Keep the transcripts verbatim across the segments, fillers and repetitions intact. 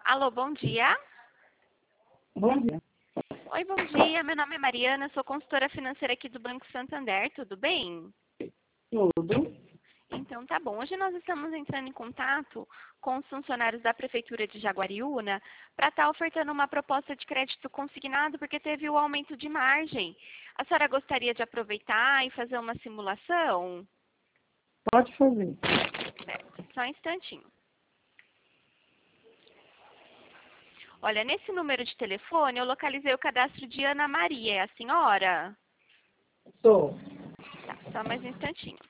Alô, bom dia. Bom dia. Oi, bom dia. Meu nome é Mariana, sou consultora financeira aqui do Banco Santander, tudo bem? Tudo. Então tá bom. Hoje nós estamos entrando em contato com os funcionários da Prefeitura de Jaguariúna para estar ofertando uma proposta de crédito consignado porque teve o aumento de margem. A senhora gostaria de aproveitar e fazer uma simulação? Pode fazer. Certo, só um instantinho. Olha, nesse número de telefone eu localizei o cadastro de Ana Maria, é a senhora? Sou. Tá, só mais um instantinho.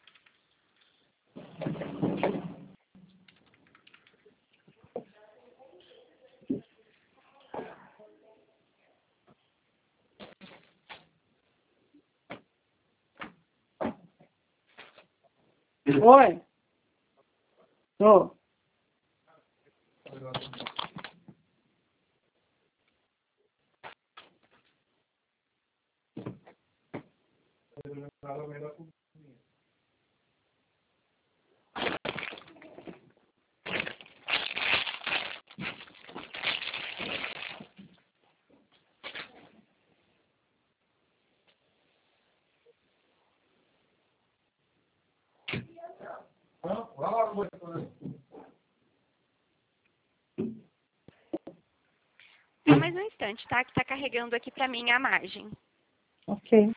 Oi. Sou. Só mais um instante, tá? Que tá carregando aqui pra mim a margem. Ok.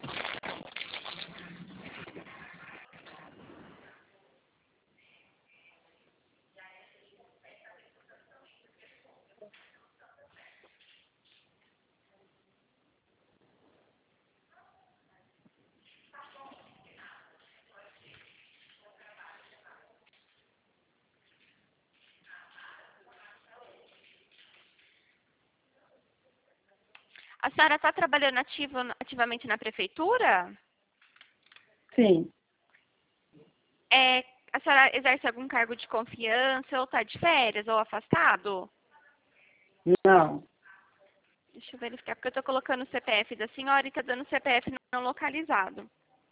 A senhora está trabalhando ativo, ativamente na prefeitura? Sim. É, a senhora exerce algum cargo de confiança ou está de férias ou afastado? Não. Deixa eu verificar, porque eu estou colocando o C P F da senhora e está dando C P F não localizado.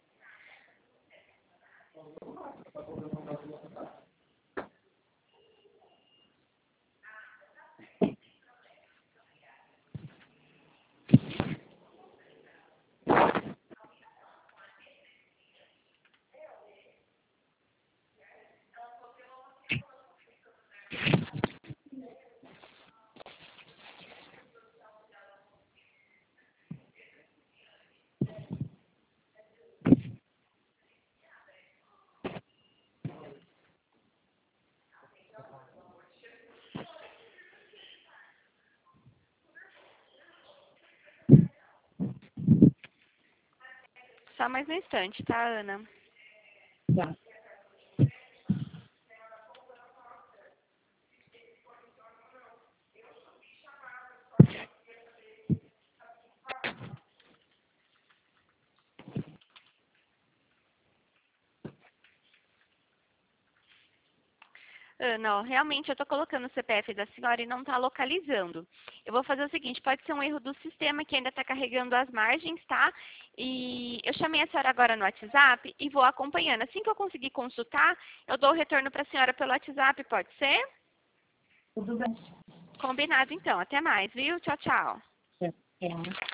Só mais um instante, tá, Ana? Tá. Ana, ó, realmente eu estou colocando o C P F da senhora e não está localizando. Eu vou fazer o seguinte, pode ser um erro do sistema que ainda está carregando as margens, tá? E eu chamei a senhora agora no WhatsApp e vou acompanhando. Assim que eu conseguir consultar, eu dou o retorno para a senhora pelo WhatsApp, pode ser? Tudo bem. Combinado então. Até mais, viu? Tchau, tchau. É.